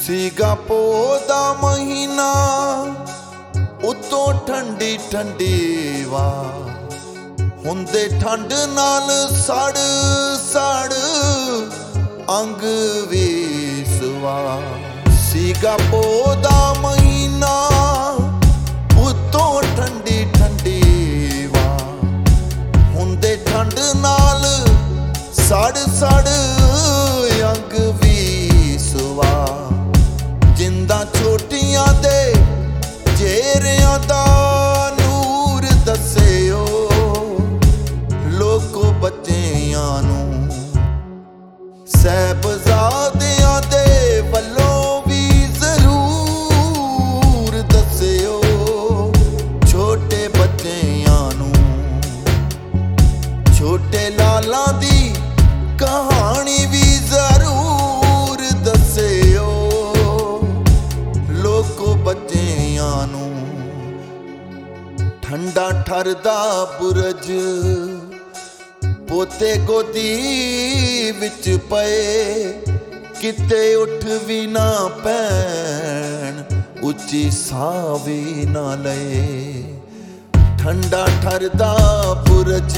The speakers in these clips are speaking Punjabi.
ਸੀਗਾ ਪੋਹ ਦਾ ਮਹੀਨਾ ਉਤੋਂ ਠੰਡੀ ਠੰਡੀ ਵਾ ਹੁੰਦੇ ਠੰਡ ਨਾਲ ਸੜ ਸੜ ਅੰਗ ਵੀ ਸੁਆ। ਸੀਗਾ ਪੋਹ ਦਾ ਮਹੀਨਾ ਉਤੋਂ ਠੰਡੀ ਠੰਡੀ ਵਾ ਹੁੰਦੇ ਠੰਡ ਨਾਲ ਸੜ ਸੜ ਅੰਗ ਵੀ ਸੁਆ। ਜਿੰਦਾਂ ਛੋਟੀਆਂ ਦੇ ਚਿਹਰਿਆਂ ਦਾ ਨੂਰ ਦੱਸਿਓ ਲੋਕੋ ਬੱਚਿਆਂ ਨੂੰ। ਸਾਹਿਬਜ਼ਾਦਿਆਂ ਦੇ ਵੱਲੋਂ ਵੀ ਜ਼ਰੂਰ ਦੱਸਿਓ ਛੋਟੇ ਬੱਚਿਆਂ ਨੂੰ। ਛੋਟੇ ਲਾਲਾਂ ਦੀ ਕਹਾਣੀ ਵੀ ਜ਼ਰੂਰ ਦੱਸਿਓ ਲੋਕੋ ਬੱਚਿਆਂ ਨੂੰ। ਠੰਡਾ ਠਰਦਾ ਬੁਰਜ ਪੋਤੇ ਗੋਦੀ ਵਿੱਚ ਪਏ ਕਿਤੇ ਉੱਠ ਵੀ ਨਾ ਪੈਣ ਉੱਚੀ ਸਾਹ ਵੀ ਨਾ ਲਏ। ਠੰਡਾ ਠਰਦਾ ਬੁਰਜ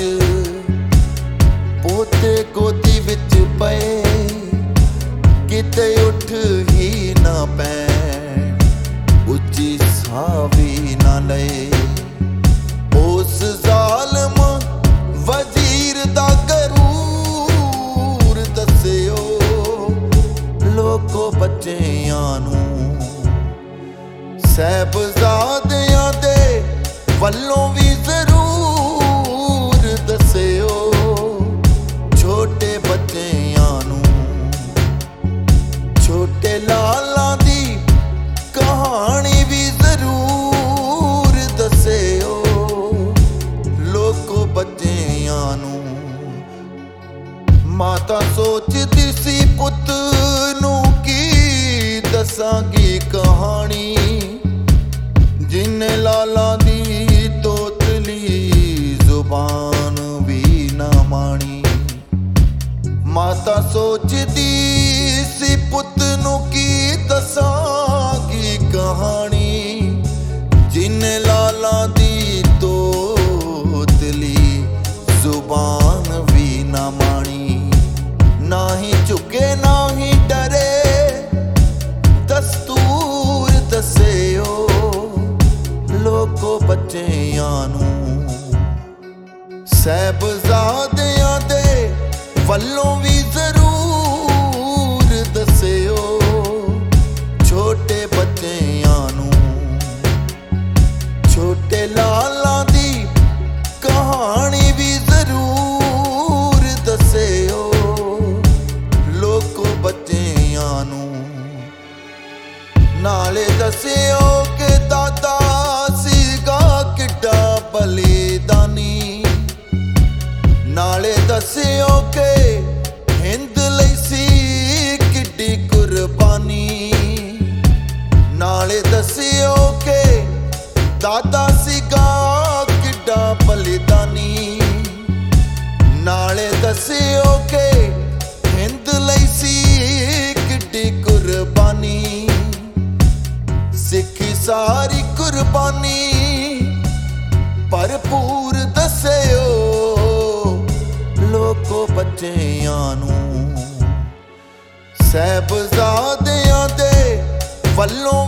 ਪੋਤੇ ਗੋਦੀ ਵਿੱਚ ਪਏ ਕਿਤੇ ਉੱਠ ਹੀ ਨਾ ਪੈਣ ਉੱਚੀ ਸਾਹ ਵੀ ਨਾ ਲਏ। ਉਸ ਜ਼ਾਲਮ ਵਜ਼ੀਰ ਦਾ ਗਰੂਰ ਦੱਸਿਓ ਲੋਕੋ ਬੱਚਿਆਂ ਨੂੰ। ਸਾਹਿਬਜ਼ਾਦਿਆਂ ਦੇ ਵੱਲੋਂ ਵੀ ਜ਼ਰੂਰ ਦੱਸਿਓ ਛੋਟੇ ਬੱਚਿਆਂ ਨੂੰ। ਛੋਟੇ ਲਾਲਾਂ ਦੀ ਕਹਾਣੀ ਵੀ ਜ਼ਰੂਰ ਦੱਸਿਓ ਲੋਕੋ ਬੱਚਿਆਂ ਨੂੰ। ਮਾਤਾ ਸੋਚਦੀ ਸੀ ਪੁੱਤ ਨੂੰ ਕੀ ਦੱਸਾਂਗੀ ਕਹਾਣੀ ਜਿੰਨੇ ਲਾਲਾਂ ਦੀ ਤੋਤਲੀ ਜ਼ੁਬਾਨ ਵੀ ਨਾ ਮਾਣੀ। ਮਾਤਾ ਸੋਚਦੀ ਸੀ ਪੁੱਤ ਨੂੰ ਕੀ ਦੱਸਾਂਗੀ ਕਹਾਣੀ ਜਿੰਨੇ ਲਾਲਾਂ ਦੀ ਤੋਤਲੀ ਜ਼ੁਬਾਨ ਵੀ ਨਾ ਮਾਣੀ। ਨਾ ਹੀ ਝੁਕੇ ਨਾ ਹੀ ਡਰੇ ਦਸਤੂਰ ਦੱਸਿਓ ਲੋਕੋ ਬੱਚਿਆਂ ਨੂੰ। ਸਾਹਿਬਜ਼ਾਦਿਆਂ ਦੇ ਵੱਲੋਂ ਵੀ ਜ਼ਰੂਰ ਦੱਸਿਓ ਛੋਟੇ ਬੱਚਿਆਂ ਨੂੰ। ਛੋਟੇ ਲਾਲਾਂ ਦੀ ਕਹਾਣੀ ਵੀ ਜ਼ਰੂਰ ਦੱਸਿਓ ਲੋਕੋ ਬੱਚਿਆਂ ਨੂੰ। ਨਾਲੇ ਦੱਸਿਓ ਕਿ ਦਾਦਾ ਸੀਗਾ ਕਿੱਡਾ ਬਲੀਦਾਨੀ। ਨਾਲੇ ਦੱਸਿਓ ਕਿ ਹਿੰਦ ਲਈ ਸੀ ਕਿੱਡੀ ਕੁਰਬਾਨੀ। ਨਾਲੇ ਦੱਸਿਓ ਕਿ ਦਾਦਾ ਸੀਗਾ ਕਿੱਡਾ ਬਲੀਦਾਨੀ। ਨਾਲੇ ਦੱਸਿਓ ਕਿ ਹਿੰਦ ਲਈ ਸੀ ਕਿੱਡੀ ਕੁਰਬਾਨੀ। ਸਿੱਖੀ ਸਾਰੀ ਕੁਰਬਾਨੀ ਭਰਪੂਰ ਦੱਸਿਓ ਲੋਕੋ ਬੱਚਿਆਂ ਨੂੰ। ਸਾਹਿਬਜ਼ਾਦਿਆਂ ਦੇ ਵੱਲੋਂ